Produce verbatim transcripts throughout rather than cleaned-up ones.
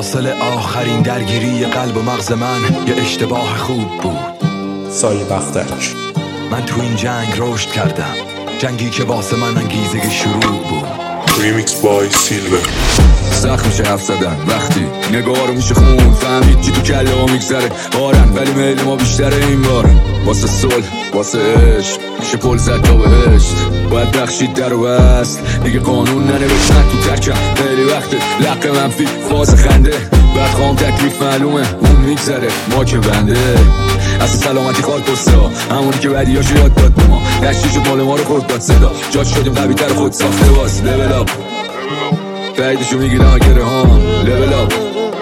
حاصل آخرین درگیری قلب و مغز من یه اشتباه خوب بود. سالی بختک. من تو این جنگ رشد کردم، جنگی که واسه من انگیزه شروع بود. ریمیکس بای سیلور. سخت میشه حرف زدن وقتی نگاه رو میشه خون، فهمید چی تو کله ها میگذره بارن، ولی میل ما بیشتره این بار. واسه صلح واسه عشق میشه پل زد تا بهشت، باید بخشید در و بست دیگه قانون ننوشتن تو ترکم. خیلی وقته لق منفی فاز خنده، بعد خواهم تکلیف معلومه اون میگذره ما که بنده. اصلا سلامتی خواهد پسته ها همونی که بدیاشو یاد داد به ما، دشتی شد مال ما رو خورد داد صدا، جاج شدیم قوی تر خود ساخته باز. لول اپ تاییدشو میگیرم گره ها، لول اپ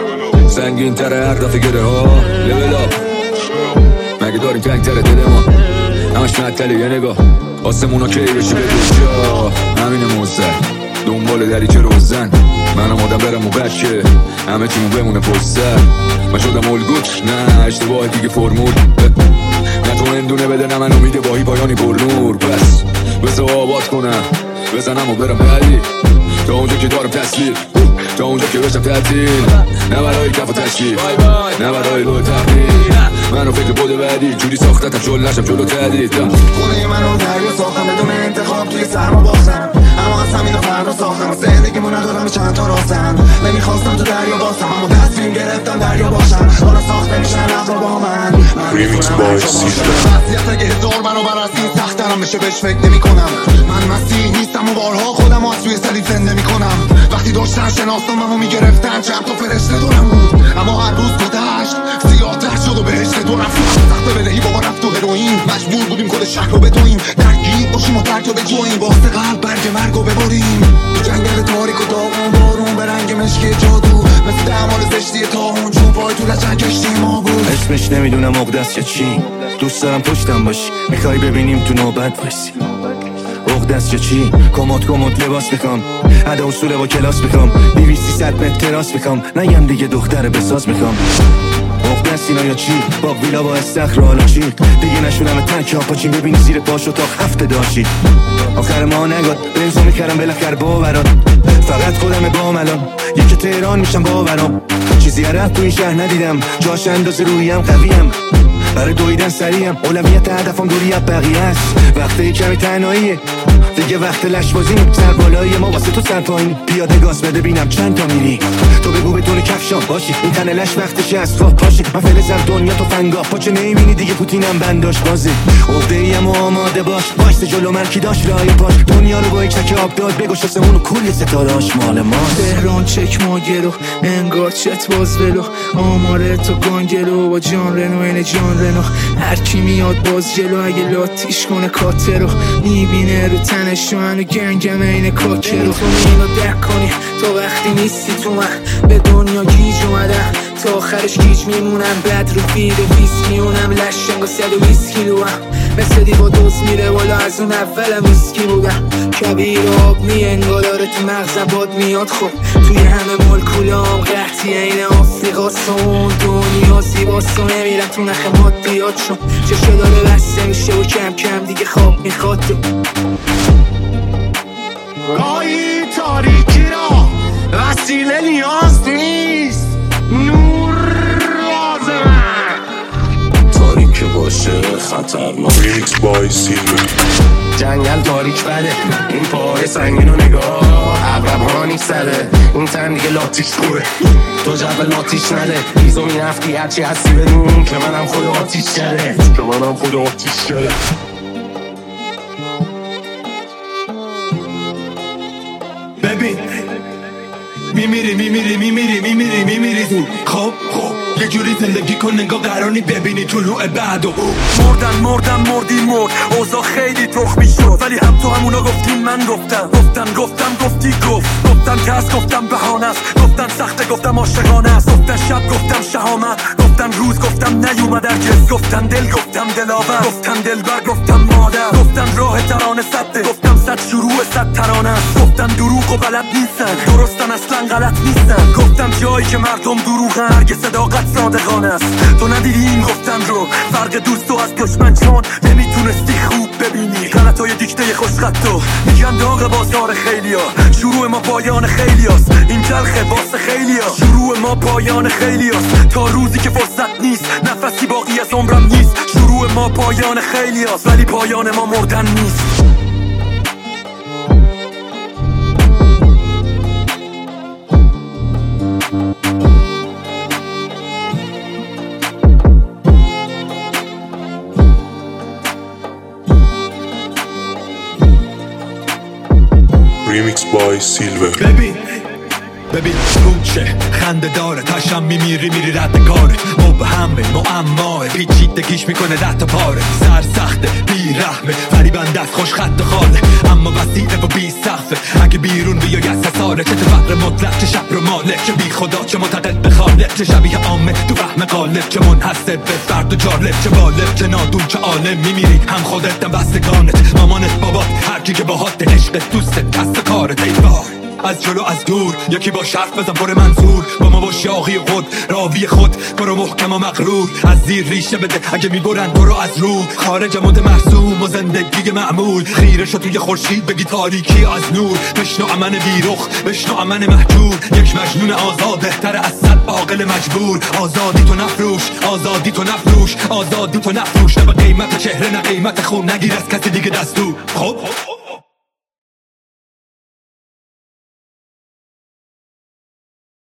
سنگین تره هر دفعه گره ها، لول اپ مگه داریم تنگ تره دل ما همش معطله یه نگاه آسمونا کی بشه به جا همین موزه دنبال دریچه روزن. منم آدم برم و بچه همه چیمون بمونه پستر. من شدم الگوت نه اشتباه دیگه فرمول، نه تو اندونه بده نه من امید باهی پایانی پر نور. پس بذار آباد کنم بزنم و برم بعدی تا اونجا که دارم تسلیم، تا اونجا که بشم تعطیل، نه برای کف و تشکیل نه برای لو تقدیر. منو فکر بود بعدی جوری ساختتم شل نشم جلو تدید. خونه منو دریا ساختم بدون انتخاب توی سرما باختم، اما از همین فردا ساختم زندگیمو ندارم به چند تا راستم. نمیخواستم تو دریا باشم اما تصمیم گرفتم دریا باشم. حالا ساخته میشن اقلا با من ریمیکس بای سیلور. وضعیت اگه هزار برابر از این سخت دارم بشه بهش فکر نمی کنم. من مسیح نیستم و بارها خودم از توی سلیب زنده میکنم. وقتی داشتن شناسنامه‌مو میگرفتن چند تا فرشته دورم بود، اما هر روز گذشت سیاه تر شد و بهشت دورم سخت بدهی بابا رفت تو هروئین. مجبور بودیم کل شهر رو بدویم، درگیر باشیم و ترک رو بجویم، واسه قلب برگ مرگ رو ببریم. تو جنگل تاریک و داغون بارون به رنگ مشکی جادو، مثل دمال زشتی تاهون چون پای تو لجن کشتی ما بود. اسمش نمیدونم مقدس یا چی، دوست دارم پشتم باشی میخوای ببینیم تو نوبت باشی. مقدس یا چی کمد کمد لباس میخوام، ادا اصول با کلاس میخوام، دویستی صد متر تراس میخوام، نگم دیگه دختر بساز میخوام. مقدس اینا یا چی با ویلا با استخر حالا چی دیگه نشونم تک ها پاچین ببینی زیر پاشو تا هفته داشتی. آخر ما نگاد بنزو میکردم بالاخره باوران، فقط خودم بام الان یکی تهران میشم باورام. چیزی رفت تو این شهر ندیدم جاش اندازه رویم قویم، برای دویدن سریم اولویت هدفم دوری از بقیه است. وقتی کمی تنهاییه دیگه وقت لش بازیم، سر بالایی ما واسه تو سر پایین پیاده گاز بده بینم چند تا میری. تو بگو بدون کفشام باشی این تنه لش وقتش از خواب پاشی. من فلزم دنیا تو فنگا پاچه نمیبینی دیگه پوتینم بنداش بازی. عقده ایم و آماده باش وایس جلو من کی داشت رای پاش، دنیا رو با یک چک آب داد بگوش سمون و کل ستارهاش مال ماست. تهران چک ما گلو انگار چت باز ولو، آماره تو گانگلو با جان رنو این جان رنو. هر کی میاد باز جلو اگه لاتیش کنه کاتر رو میبینه رو تنش و هنو گنگم این کاکر رو. تو اینو درک کنی تا وقتی نیستی تو من به دنیا گیج اومدم، تا آخرش گیج میمونم. بد رو فید و ویسکی اونم لشنگ و صد و بیست کیلو هم مثل دیوا دوز میره بالا، از اون اولم ویسکی بودم. کبیر آب می انگالاره تو مغزم باد میاد. خب توی همه مولکولام قحطی این آفریقاست و اون دنیا زیباست و نمیرم تو نخ مادیات شون چشو داره بسته میشه و کم کم دیگه خواب میخواد. تو گاهی تاریکی را وسیله نیاز نیست، نور لازمه. تاریک باشه خطرناک. ریمیکس بای سیلور. جنگل تاریک بده این پای سنگین و نگاه عقرب ها نیستده این تن دیگه لاتیش خوبه. تو جبه لاتیش نده بیزو می نفتی هرچی هستی بدون که منم خود آتیش کرده که منم خود آتیش کرده. ببین میمیری میمیری میمیری میمیری میمیری زود. خب خب یه جوری زندگی کن انگار قراری ببینی طلوع بعد و مردن مردن مردی مرد اوضاع خیلی تخمی شد، ولی هم تو همونا گفتین من گفتم گفتن گفتم گفتی گفت گفتن کس گفتم بهانه است، گفتن سخته گفتم عاشقانه است، گفتن شب گفتم شهامت، گفتن روز گفتم نیومد هرگز، گفتن دل گفتم دلاور، گفتن دلبر گفتم مادر، گفتن راه ترانه سده گفتم صد شروع صد ترانه است، گفتن دروغ و بلد نیستن درستن اصلا غلط نیستن، گفتم جایی که مردم دروغن هرگز صداقت صادقانه است. تو ندیدی این گفتن رو فرق دوست و از دشمن چون نمیتونستی خوب ببینی غلطای دیکته خوشخطو میگن داغ بازار خیلیا، شروع ما پایان خیلیاست این تلخه واسه خیلیا، شروع ما ما پایان خیلی هست، تا روزی که فرصت نیست نفسی باقی از عمرم نیست. شروع ما پایان خیلی هست ولی پایان ما مردن نیست. Remix by Silver. ببین ببین روچه خنده داره تشم میمیری میری رد کاره مبهمه معماه پیچیدگیش میکنه ده تا پاره. سر سخته بی رحمه فریبند دست خوش خط خاله اما وسیعه و بی سقفه. اگه بیرون بیای از ساله چه فقر مطلق چه شب رو مالک چه بی خدا چه معتقد به خالق چه شبیه عامه تو فهم قالب چه منحصر به فرد و جالب چه بالب چه نادون چه عالم. میمیری هم خودت هم بستگانت مامانت بابات هر کی که باهات عشق دوستت دست کارت. ای وای از جلو از دور یکی با شرف بزن پر منظور با ما با شاقی خود راوی خود برو محکم و مغرور. از زیر ریشه بده اگه میبرن تو رو از رو خارج مد مرسوم و زندگی معمول. خیره شو توی خورشید بگی تاریکی از نور. بشنو امن بیرخ بشنو امن محجور. یک مجنون آزاده تر از صد عاقل مجبور. آزادی تو نفروش آزادی تو نفروش آزادی تو نفروش. نه به قیمت چهره نه قیمت خون نگیر از کسی دیگه دستور. خب